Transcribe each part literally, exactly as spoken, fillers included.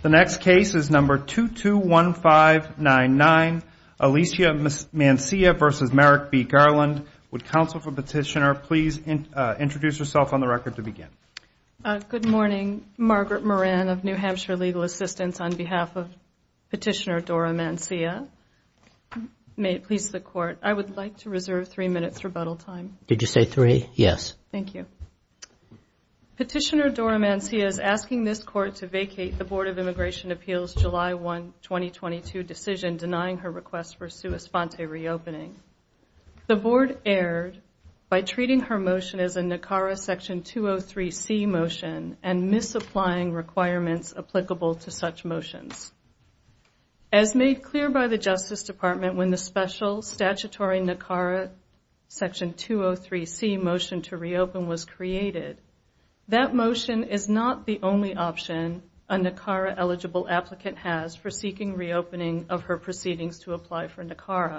The next case is number two two one five nine nine, Alicia Mancia versus Merrick B. Garland. Would counsel for petitioner please in, uh, introduce herself on the record to begin? Uh, good morning. Margaret Moran of New Hampshire Legal Assistance on behalf of petitioner Dora Mancia. May it please the court, I would like to reserve three minutes rebuttal time. Did you say three? Yes. Thank you. Petitioner Dora Mancia is asking this court to vacate the Board of Immigration Appeals July first, twenty twenty-two decision denying her request for sua sponte reopening. The board erred by treating her motion as a NACARA Section two oh three C motion and misapplying requirements applicable to such motions. As made clear by the Justice Department when the special statutory NACARA Section two oh three C motion to reopen was created, that motion is not the only option a NACARA eligible applicant has for seeking reopening of her proceedings to apply for NACARA.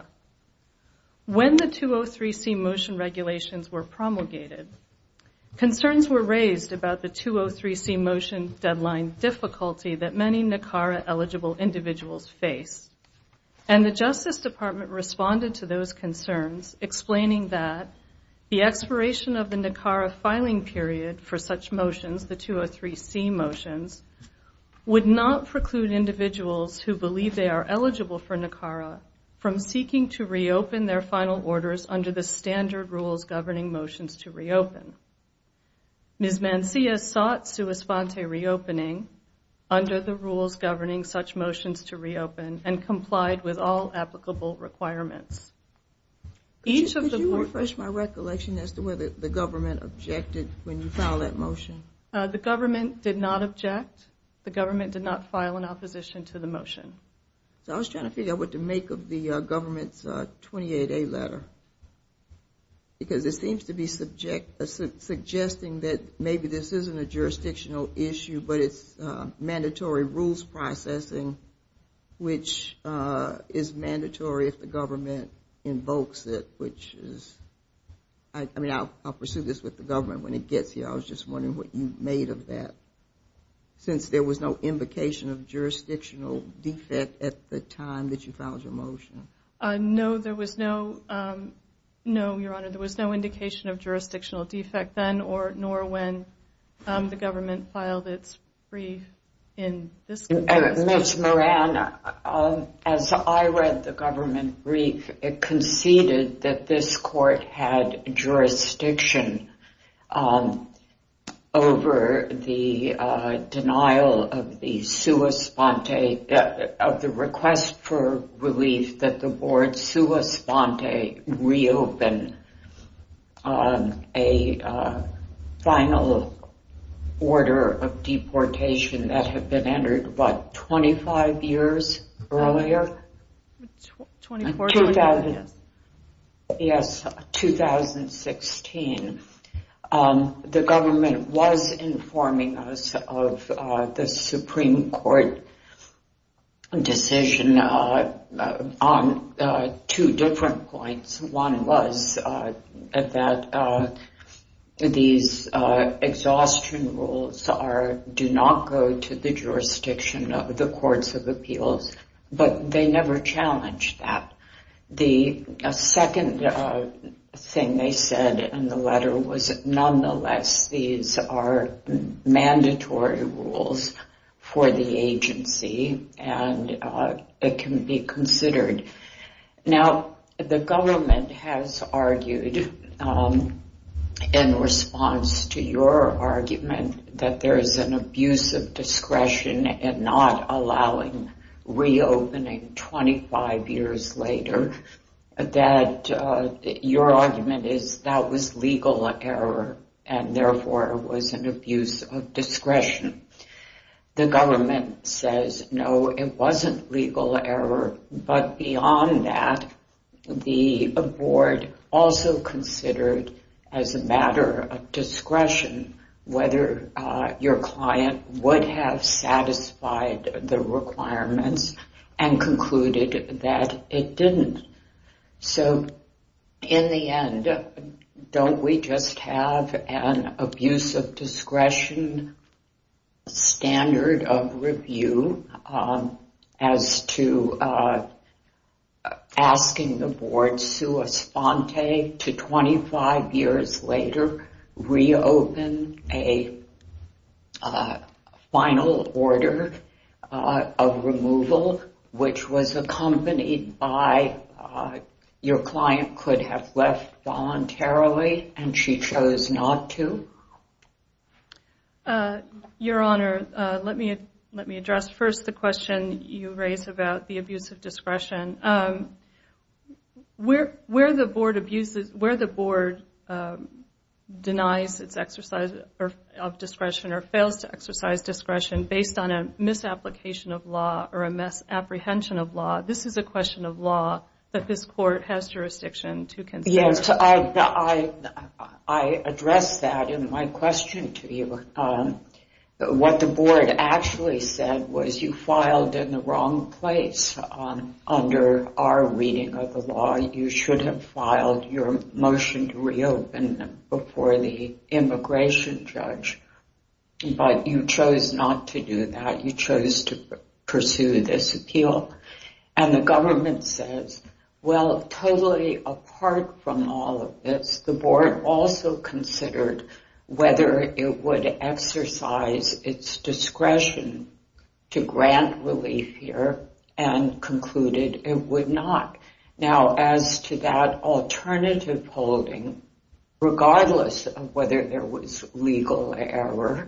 When the two oh three C motion regulations were promulgated, concerns were raised about the two oh three C motion deadline difficulty that many NACARA eligible individuals face. And the Justice Department responded to those concerns, explaining that the expiration of the NACARA filing period for such motions, the two oh three C motions, would not preclude individuals who believe they are eligible for NACARA from seeking to reopen their final orders under the standard rules governing motions to reopen. Miz Mancia sought sua sponte reopening under the rules governing such motions to reopen and complied with all applicable requirements. Each could of you, the could you board, refresh my recollection as to whether the government objected when you filed that motion? Uh, the government did not object. The government did not file an opposition to the motion. So I was trying to figure out what to make of the uh, government's uh, twenty-eight A letter, because it seems to be subject, uh, su- suggesting that maybe this isn't a jurisdictional issue, but it's uh, mandatory rules processing, which uh, is mandatory if the government invokes it, which is, I, I mean, I'll, I'll pursue this with the government when it gets here. I was just wondering what you made of that, since there was no invocation of jurisdictional defect at the time that you filed your motion. Uh, no, there was no, um, no, Your Honor, there was no indication of jurisdictional defect then, or nor when um, the government filed its brief in this case. Uh, Miz Moran, uh, as I read the government brief, it conceded that this court had jurisdiction um, over the uh, denial of the sua sponte, uh, of the request for relief that the board sua sponte reopen um, a uh, final order of deportation that had been entered, what, twenty-five years earlier? twenty-four, two thousand, yes. Yes, two thousand sixteen. Um, the government was informing us of uh, the Supreme Court decision uh, uh, on uh, two different points. One was uh, that uh, these uh, exhaustion rules are do not go to the jurisdiction of the courts of appeals, but they never challenged that. The uh, second uh, thing they said in the letter was, nonetheless, these are mandatory rules for the agency, and uh, it can be considered. Now, the government has argued um, in response to your argument that there is an abuse of discretion in not allowing reopening twenty-five years later, that uh, your argument is that was legal error and therefore was an abuse of discretion. The government says, no, it wasn't legal error, but beyond that, the board also considered as a matter of discretion whether uh, your client would have satisfied the requirements and concluded that it didn't. So in the end, don't we just have an abuse of discretion standard of review um, as to uh, asking the board sua sponte to twenty-five years later reopen a uh, final order uh, of removal, which was accompanied by uh, your client could have left voluntarily and she chose not to? Uh, Your Honor, uh, let me let me address first the question you raised about the abuse of discretion. Um, where where the board abuses, where the board um, denies its exercise or, of discretion or fails to exercise discretion based on a misapplication of law or a misapprehension of law, this is a question of law that this court has jurisdiction to consider. Yes, I, I, I addressed that in my question to you. Um, what the board actually said was you filed in the wrong place. Um, under our reading of the law, you should have filed your motion to reopen before the immigration judge, but you chose not to do that. You chose to pursue this appeal. And the government says, well, totally apart from all of this, the board also considered whether it would exercise its discretion to grant relief here and concluded it would not. Now, as to that alternative holding, regardless of whether there was legal error,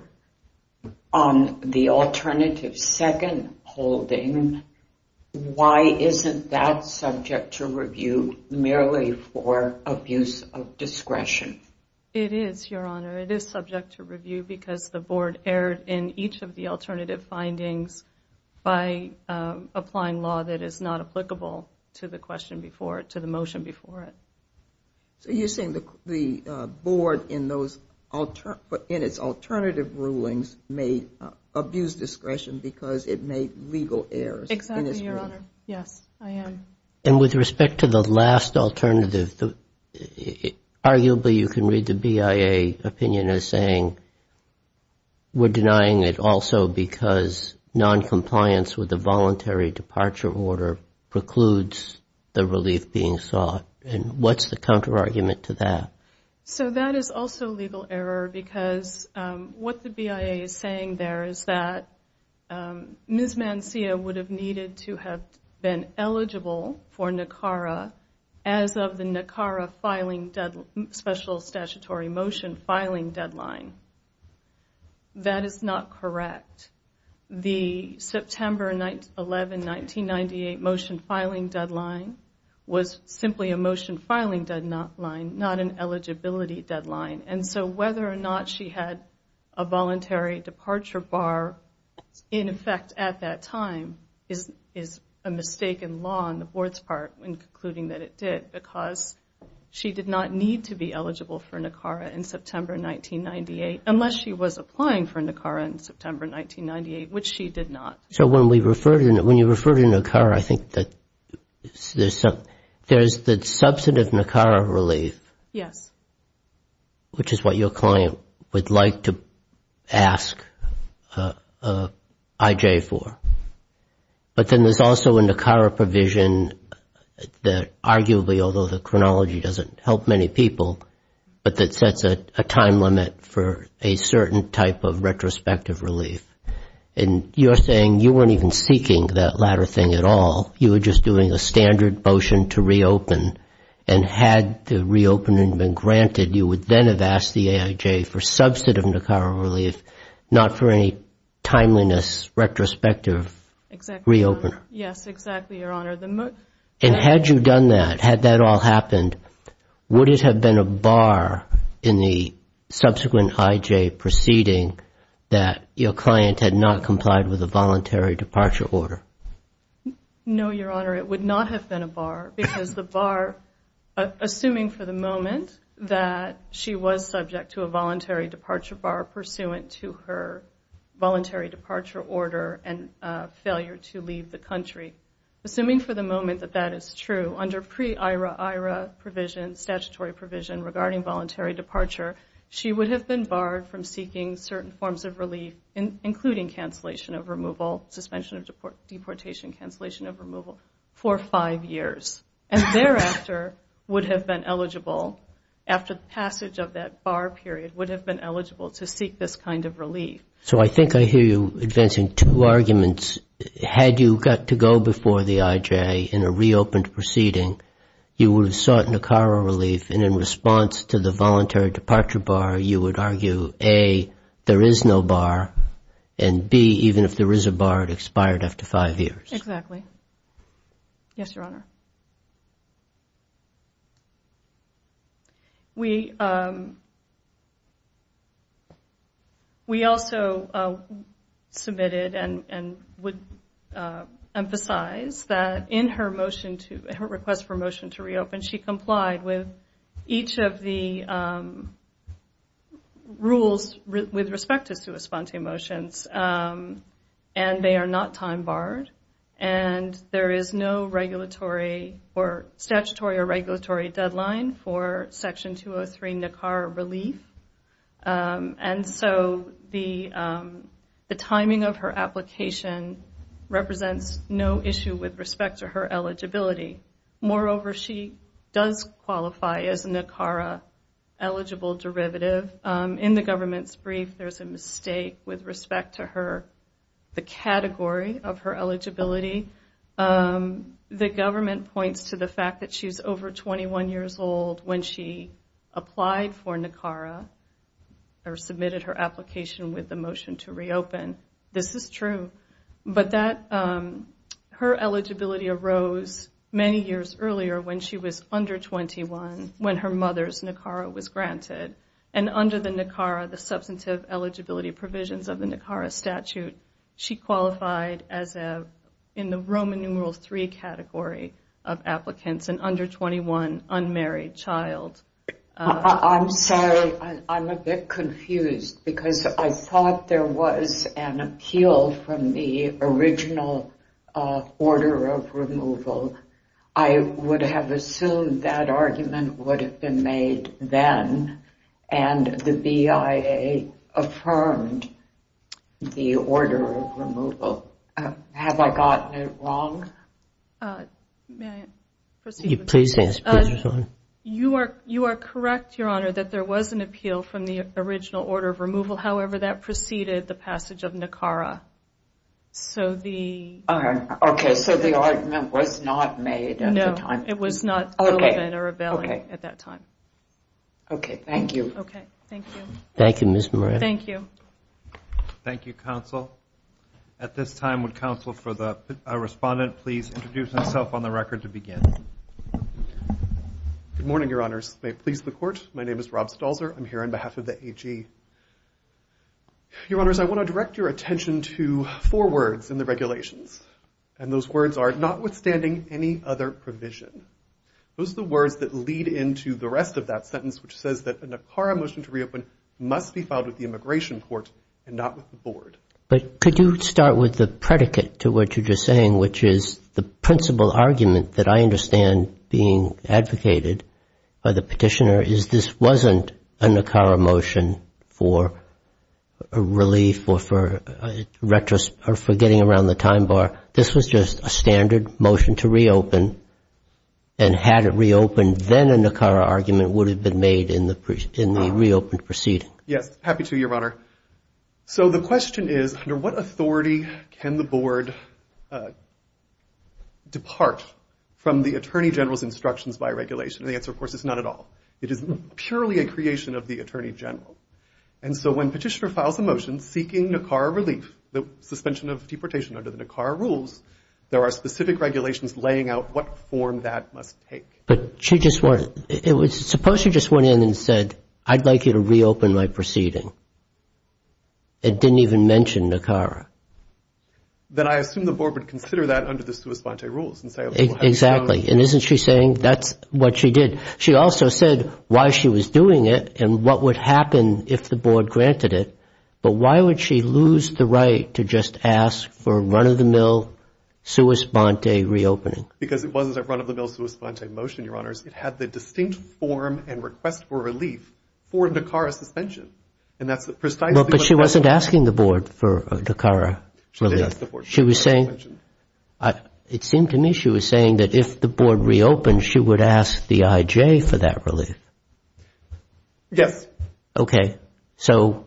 on the alternative second holding, why isn't that subject to review merely for abuse of discretion? It is, Your Honor. It is subject to review because the board erred in each of the alternative findings by um, applying law that is not applicable to the question before it, to the motion before it. So you're saying the the uh, board in those alter, in its alternative rulings made uh, abuse discretion because it made legal errors. Exactly, in its Your ruling. Honor. Yes, I am. And with respect to the last alternative, the, it, arguably you can read the B I A opinion as saying we're denying it also because noncompliance with the voluntary departure order precludes the relief being sought. And what's the counter-argument to that? So that is also legal error because um, what the B I A is saying there is that um, Miz Mancia would have needed to have been eligible for NACARA as of the NACARA filing dead, special statutory motion filing deadline. That is not correct. The September eleventh, nineteen ninety-eight motion filing deadline was simply a motion filing deadline, not an eligibility deadline. And so whether or not she had a voluntary departure bar in effect at that time is is a mistake in law on the board's part in concluding that it did, because she did not need to be eligible for NACARA in September nineteen ninety-eight unless she was applying for NACARA in September nineteen ninety-eight, which she did not. So when we refer to when you refer to NACARA, I think that there's some there's the substantive NACARA relief. Yes. Which is what your client would like to ask uh, uh, I J for. But then there's also a NACARA provision that arguably, although the chronology doesn't help many people, but that sets a, a time limit for a certain type of retrospective relief. And you're saying you weren't even seeking that latter thing at all. You were just doing a standard motion to reopen. And had the reopening been granted, you would then have asked the A I J for substantive NACARA relief, not for any timeliness retrospective exactly, reopener. Yes, exactly, Your Honor. The mo- and had you done that, had that all happened, would it have been a bar in the subsequent I J proceeding that your client had not complied with a voluntary departure order? No, Your Honor, it would not have been a bar because the bar, uh, assuming for the moment that she was subject to a voluntary departure bar pursuant to her voluntary departure order and uh, failure to leave the country. Assuming for the moment that that is true, under pre-I R A I R A provision, statutory provision regarding voluntary departure, she would have been barred from seeking certain forms of relief, in, including cancellation of removal, suspension of deport, deportation, cancellation of removal, for five years. And thereafter would have been eligible, after the passage of that bar period, would have been eligible to seek this kind of relief. So I think I hear you advancing two arguments. Had you got to go before the I J in a reopened proceeding, you would have sought NACARA relief, and in response to the voluntary departure bar, you would argue, A, there is no bar, and B, even if there is a bar, it expired after five years. Exactly. Yes, Your Honor. We um, we also uh, submitted and and would uh, emphasize that in her motion to her request for motion to reopen, she complied with each of the um, rules re- with respect to sua sponte motions, um, and they are not time barred. And there is no regulatory or statutory or regulatory deadline for Section two oh three NACARA relief. Um, and so the um, the timing of her application represents no issue with respect to her eligibility. Moreover, she does qualify as a NACARA eligible derivative. Um, in the government's brief, there's a mistake with respect to her the category of her eligibility. Um, the government points to the fact that she's over twenty-one years old when she applied for NACARA or submitted her application with the motion to reopen. This is true, but that um, her eligibility arose many years earlier when she was under twenty-one, when her mother's NACARA was granted. And under the NACARA, the substantive eligibility provisions of the NACARA statute, she qualified as a, in the Roman numeral three category of applicants, an under twenty-one unmarried child. Uh, I'm sorry, I, I'm a bit confused because I thought there was an appeal from the original uh, order of removal. I would have assumed that argument would have been made then, and the B I A affirmed the order of removal. Uh, have I gotten it wrong? Uh, may I proceed? You with please answer, please respond. Uh, you are you are correct, Your Honor, that there was an appeal from the original order of removal. However, that preceded the passage of NACARA. So the Uh, okay, so the argument was not made at no, the time. it was not Okay. relevant or availing Okay. at that time. Okay, thank you. Okay, thank you. Thank you, Miz Moran. Thank you. Thank you, counsel. At this time, would counsel for the uh, respondent please introduce himself on the record to begin? Good morning, Your Honors. May it please the Court, my name is Rob Stalzer. I'm here on behalf of the A G. Your Honors, I want to direct your attention to four words in the regulations, and those words are notwithstanding any other provision. Those are the words that lead into the rest of that sentence, which says that a NACARA motion to reopen must be filed with the immigration court and not with the board. But could you start with the predicate to what you're just saying, which is the principal argument that I understand being advocated by the petitioner is this wasn't a NACARA motion for a relief or for a retros or for getting around the time bar. This was just a standard motion to reopen, and had it reopened, then a NACARA argument would have been made in the pre- in the reopened proceeding. Yes, happy to, Your Honor. So the question is, under what authority can the board uh, depart from the Attorney General's instructions by regulation? And the answer, of course, is not at all. It is purely a creation of the Attorney General. And so when petitioner files a motion seeking NACARA relief, the suspension of deportation under the NACARA rules, there are specific regulations laying out what form that must take. But she just wanted, it was, suppose she just went in and said, I'd like you to reopen my proceeding. It didn't even mention NACARA. Then I assume the board would consider that under the sua sponte rules and say, okay, we'll have exactly. shown. And isn't she saying that's what she did? She also said why she was doing it and what would happen if the board granted it. But why would she lose the right to just ask for run-of-the-mill sua sponte reopening? Because it wasn't a run-of-the-mill sua sponte motion, Your Honors. It had the distinct form and request for relief for NACARA suspension. And that's precisely well, what... But she wasn't asking the board for NACARA relief. She did ask the board for She was NACARA saying, suspension. I, it seemed to me she was saying that if the board reopened, she would ask the I J for that relief. Yes. Okay. So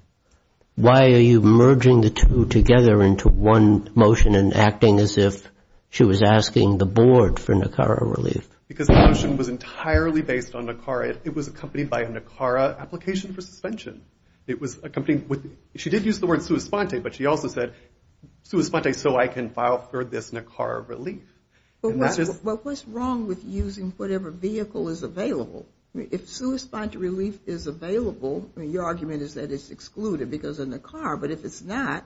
why are you merging the two together into one motion and acting as if she was asking the board for NACARA relief? Because the motion was entirely based on NACARA. It, it was accompanied by a NACARA application for suspension. It was accompanied with, she did use the word sua sponte, but she also said, sua sponte so I can file for this NACARA relief. But And what's, that is, but what's wrong with using whatever vehicle is available? I mean, if sua sponte relief is available, I mean, your argument is that it's excluded because of NACARA, but if it's not,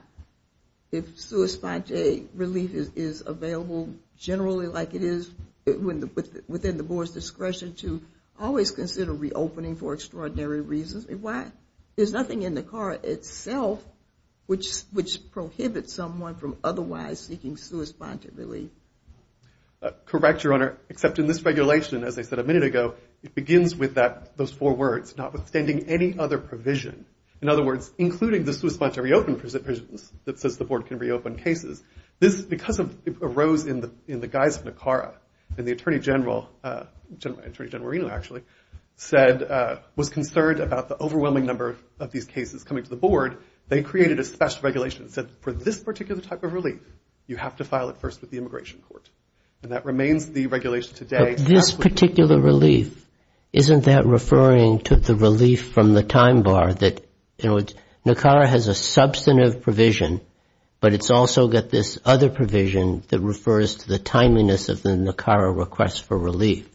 if sua sponte relief is, is available generally like it is when the, with, within the board's discretion to always consider reopening for extraordinary reasons, I mean, why? There's nothing in NACARA itself which which prohibits someone from otherwise seeking sua sponte relief. Uh, correct, Your Honor, except in this regulation, as I said a minute ago, it begins with that those four words, notwithstanding any other provision. In other words, including the sua sponte reopen provisions that says the board can reopen cases. This, because of, it arose in the in the guise of NACARA, and the Attorney General, uh, General Attorney General Marino actually, said, uh, was concerned about the overwhelming number of, of these cases coming to the board. They created a special regulation that said, for this particular type of relief, you have to file it first with the immigration court. And that remains the regulation today. But this particular relief, isn't that referring to the relief from the time bar that, you know, NACARA has a substantive provision, but it's also got this other provision that refers to the timeliness of the NACARA request for relief.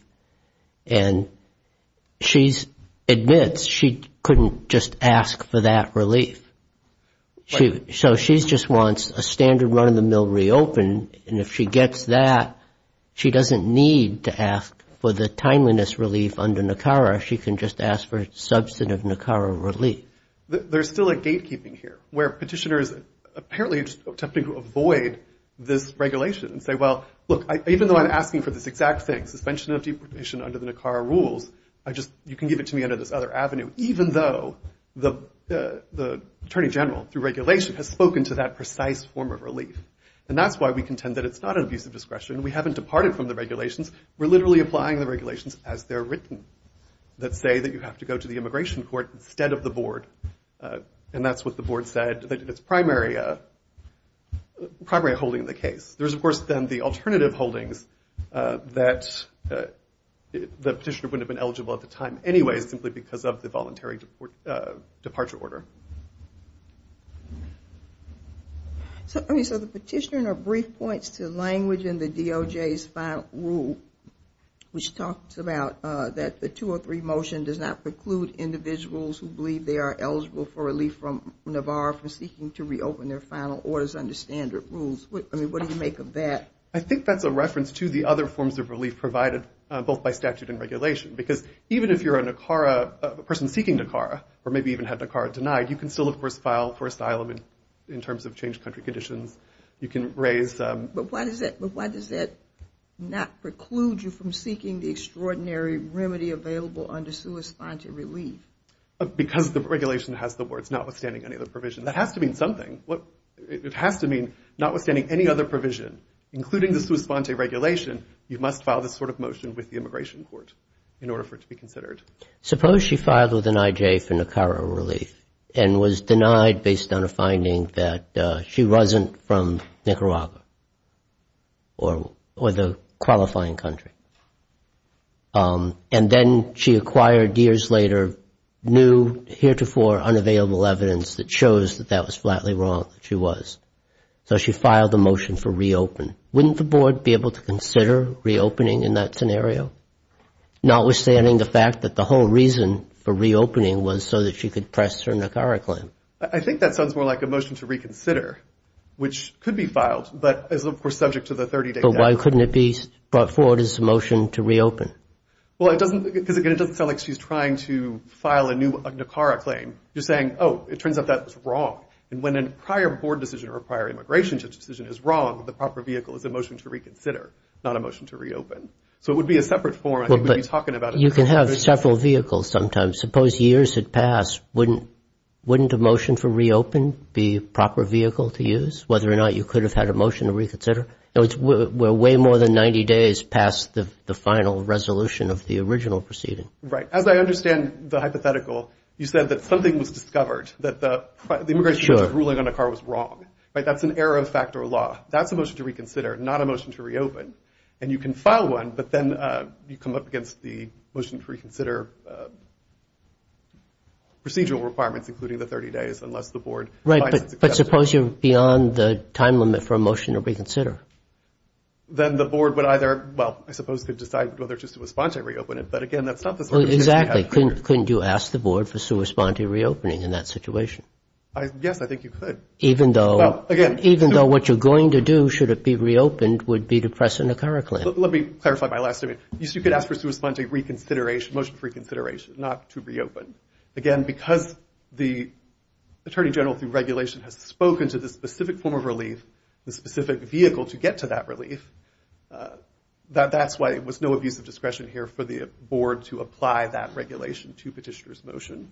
And she admits she couldn't just ask for that relief. She, right. So she just wants a standard run-of-the-mill reopen, and if she gets that, she doesn't need to ask for the timeliness relief under NACARA. She can just ask for substantive NACARA relief. There's still a gatekeeping here, where petitioners apparently are just attempting to avoid this regulation and say, well, look, I, even though I'm asking for this exact thing, suspension of deportation under the NACARA rules, I just, you can give it to me under this other avenue, even though the uh, the Attorney General, through regulation, has spoken to that precise form of relief. And that's why we contend that it's not an abuse of discretion. We haven't departed from the regulations. We're literally applying the regulations as they're written, that say that you have to go to the immigration court instead of the board. Uh, and that's what the board said, that its primary uh, primary holding in the case. There's, of course, then the alternative holdings uh, that uh, it, the petitioner wouldn't have been eligible at the time anyways, simply because of the voluntary deport, uh, departure order. So, I mean, so the petitioner in her brief points to language in the D O J's final rule, which talks about uh, that the two oh three motion does not preclude individuals who believe they are eligible for relief from Navarre from seeking to reopen their final orders under standard rules. What, I mean, what do you make of that? I think that's a reference to the other forms of relief provided uh, both by statute and regulation, because even if you're a NACARA, a person seeking NACARA, or maybe even had NACARA denied, you can still, of course, file for asylum in, in terms of changed country conditions. You can raise... Um, but why does that, but why does that not preclude you from seeking the extraordinary remedy available under sua sponte relief? Because the regulation has the words notwithstanding any other provision. That has to mean something. What, it has to mean notwithstanding any other provision, including the sua sponte regulation, you must file this sort of motion with the immigration court in order for it to be considered. Suppose she filed with an I J for NACARA relief and was denied based on a finding that uh, she wasn't from Nicaragua or or the qualifying country. Um, and then she acquired years later new, heretofore unavailable evidence that shows that that was flatly wrong, that she was. So she filed a motion for reopen. Wouldn't the board be able to consider reopening in that scenario? Notwithstanding the fact that the whole reason for reopening was so that she could press her NACARA claim. I think that sounds more like a motion to reconsider, which could be filed, but is, of course, subject to the thirty-day deadline. But why couldn't it be brought forward as a motion to reopen? Well, it doesn't, because again, it doesn't sound like she's trying to file a new NACARA claim. You're saying, oh, it turns out that was wrong. And when a prior board decision or a prior immigration judge decision is wrong, the proper vehicle is a motion to reconsider, not a motion to reopen. So it would be a separate form. I well, think we'd be talking about it. You can have several vehicles sometimes. Suppose years had passed, wouldn't wouldn't a motion for reopen be a proper vehicle to use, whether or not you could have had a motion to reconsider? You know, it's, we're way more than ninety days past the, the final resolution of the original proceeding. Right. As I understand the hypothetical, you said that something was discovered, that the, the immigration Sure. judge's ruling on a car was wrong. Right? That's an error of fact or law. That's a motion to reconsider, not a motion to reopen. And you can file one, but then uh, you come up against the motion to reconsider uh, procedural requirements, including the thirty days, unless the board Right, finds it's but, but accepted. suppose you're beyond the time limit for a motion to reconsider. Then the board would either, well, I suppose could decide whether to sua sponte reopen it, but again, that's not the Well, circumstance we exactly. have here. Couldn't, couldn't you ask the board for sua sponte reopening in that situation? I, yes, I think you could. Even though, Well, again, even so- though what you're going to do, should it be reopened, would be to press a Nicara claim. Let, let me clarify my last statement. You, you could ask for sua sponte reconsideration, motion for reconsideration, not to reopen. Again, because the Attorney General through regulation has spoken to the specific form of relief, the specific vehicle to get to that relief, uh, that, that's why it was no abuse of discretion here for the board to apply that regulation to petitioner's motion.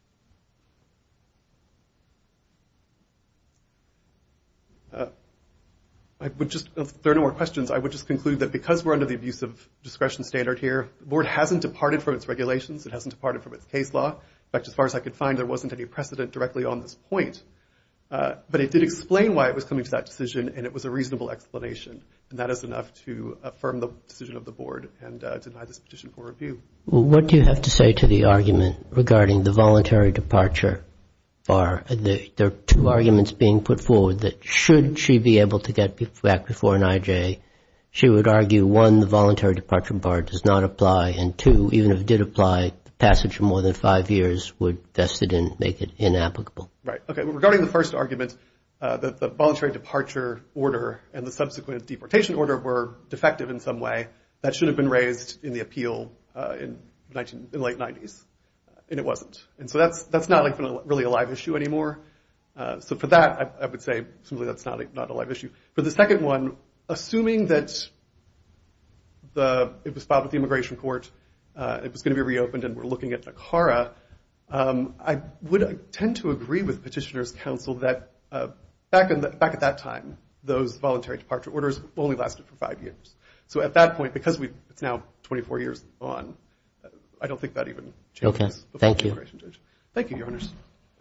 Uh, I would just, if there are no more questions, I would just conclude that because we're under the abuse of discretion standard here, the board hasn't departed from its regulations. It hasn't departed from its case law. In fact, as far as I could find, there wasn't any precedent directly on this point. Uh, but it did explain why it was coming to that decision, and it was a reasonable explanation. And that is enough to affirm the decision of the board and uh, deny this petition for review. What do you have to say to the argument regarding the voluntary departure bar? The, there are two arguments being put forward that should she be able to get back before an I J, she would argue, one, the voluntary departure bar does not apply, and two, even if it did apply, the passage of more than five years would vest it in, make it inapplicable. Right. Okay. Regarding the first argument, uh, that the voluntary departure order and the subsequent deportation order were defective in some way, that should have been raised in the appeal uh, in, nineteen, in the late nineties. And it wasn't. And so that's that's not like really a live issue anymore. Uh, so for that, I, I would say simply that's not a, not a live issue. For the second one, assuming that the it was filed with the immigration court, uh, it was going to be reopened, and we're looking at Nicara, um, I would tend to agree with petitioner's counsel that uh, back in the, back at that time, those voluntary departure orders only lasted for five years. So at that point, because we it's now twenty-four years on, I don't think that even changes. Okay. Thank you. Judge. Thank you, Your Honors.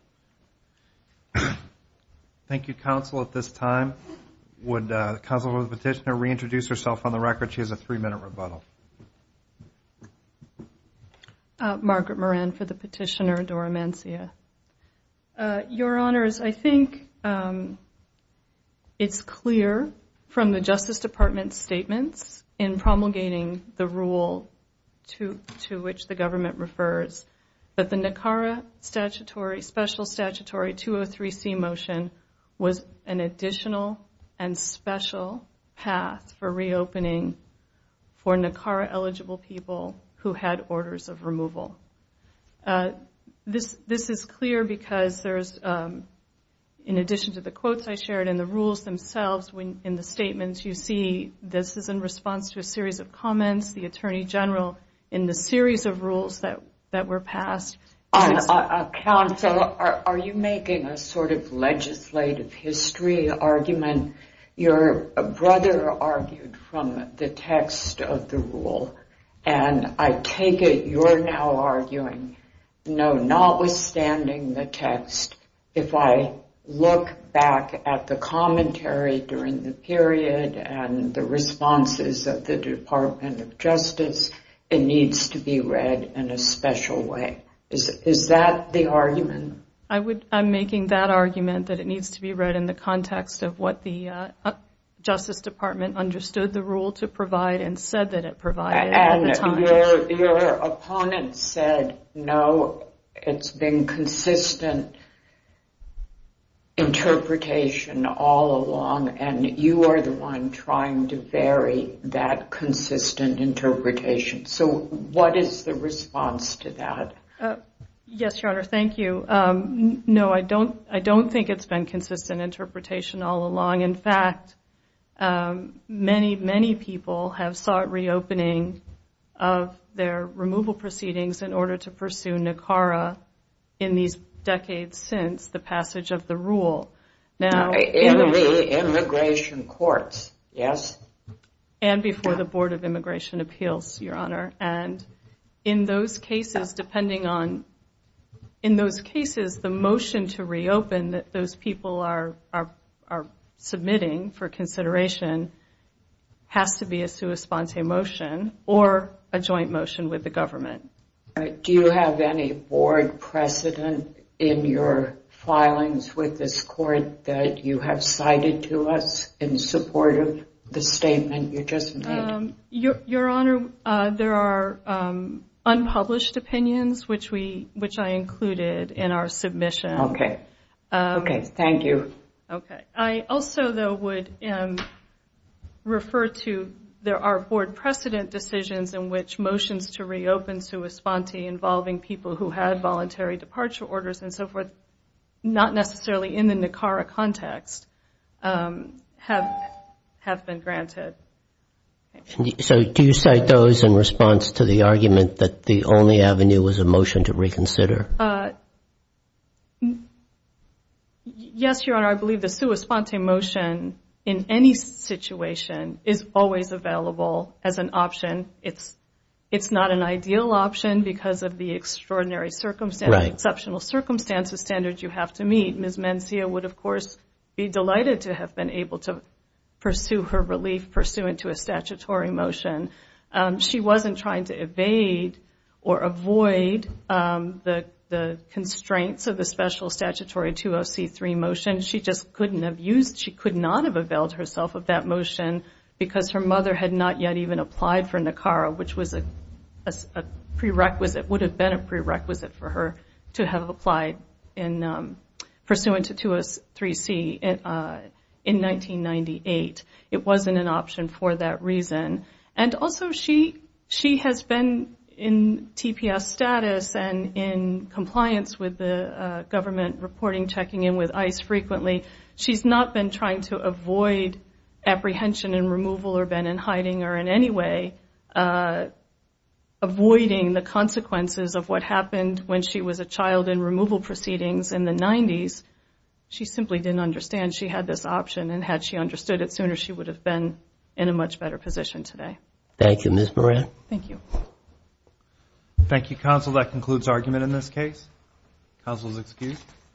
Thank you, counsel. At this time, would uh, counsel for the petitioner reintroduce herself on the record? She has a three-minute rebuttal. Uh, Margaret Moran for the petitioner, Dora Mancia. Uh, Your Honors, I think um, it's clear from the Justice Department's statements in promulgating the rule to, to which the government refers that the Nicara statutory, special statutory two oh three C motion was an additional and special path for reopening for Nicara eligible people who had orders of removal. Uh, this this is clear because there's, um, in addition to the quotes I shared in the rules themselves, when in the statements you see this is in response to a series of comments. The Attorney General, in the series of rules that, that were passed. Uh, uh, uh, counsel, are, are you making a sort of legislative history argument? Your brother argued from the text of the rule, and I take it you're now arguing, no, notwithstanding the text, if I look back at the commentary during the period and the responses of the Department of Justice, it needs to be read in a special way. Is is that the argument? I would, I'm making that argument that it needs to be read in the context of what the uh, uh, Justice Department understood the rule to provide and said that it provided and at the time. Your, your opponent said, no, it's been consistent interpretation all along, and you are the one trying to vary that consistent interpretation. So what is the response to that? Uh, yes, Your Honor, thank you. Um, n- no, I don't, I don't think it's been consistent interpretation all along. In fact, Um, many, many people have sought reopening of their removal proceedings in order to pursue NACARA in these decades since the passage of the rule. Now, in the immigration courts, yes? And before the Board of Immigration Appeals, Your Honor. And in those cases, depending on, in those cases, the motion to reopen that those people are are are submitting for consideration has to be a sua sponte motion or a joint motion with the government. Do you have any board precedent in your filings with this court that you have cited to us in support of the statement you just made? Um, Your, Your Honor, uh, there are um, unpublished opinions which we which I included in our submission. Okay. Um, okay. Thank you. Okay. I also, though, would um, refer to there are board precedent decisions in which motions to reopen sua sponte involving people who had voluntary departure orders and so forth, not necessarily in the NACARA context, um, have have been granted. Okay. So do you cite those in response to the argument that the only avenue was a motion to reconsider? Uh, yes, Your Honor. I believe the sua sponte motion in any situation is always available as an option. It's it's not an ideal option because of the extraordinary circumstances, right. exceptional circumstances standards you have to meet. Miz Mencia would, of course, be delighted to have been able to pursue her relief pursuant to a statutory motion. Um, she wasn't trying to evade or avoid um, the the constraints of the special statutory two oh C three motion. She just couldn't have used, she could not have availed herself of that motion because her mother had not yet even applied for NACARA, which was a, a, a prerequisite, would have been a prerequisite for her to have applied in um, pursuant to two oh three C in, uh, in nineteen ninety-eight. It wasn't an option for that reason. And also she she has been in T P S status and in compliance with the uh, government reporting, checking in with ICE frequently. She's not been trying to avoid apprehension and removal or been in hiding or in any way uh, avoiding the consequences of what happened when she was a child in removal proceedings in the nineties. She simply didn't understand she had this option, and had she understood it sooner, she would have been in a much better position today. Thank you, Miz Moran. Thank you. Thank you, counsel. That concludes argument in this case. Counsel is excused.